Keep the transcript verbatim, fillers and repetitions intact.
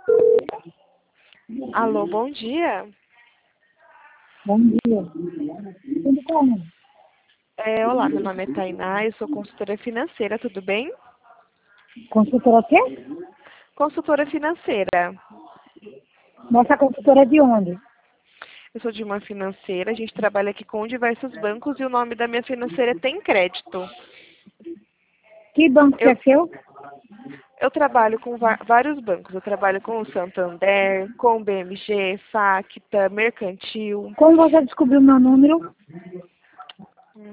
Alô, bom dia. Bom dia. Tudo bom? É, olá, meu nome é Tainá, eu sou consultora financeira, tudo bem? Consultora quê? Consultora financeira. Nossa consultora é de onde? Eu sou de uma financeira, a gente trabalha aqui com diversos bancos e o nome da minha financeira é Tem Crédito. Que banco que Eu, é seu? eu trabalho com va- vários bancos, eu trabalho com o Santander, com o B M G, Facta, Mercantil. Como você descobriu meu número?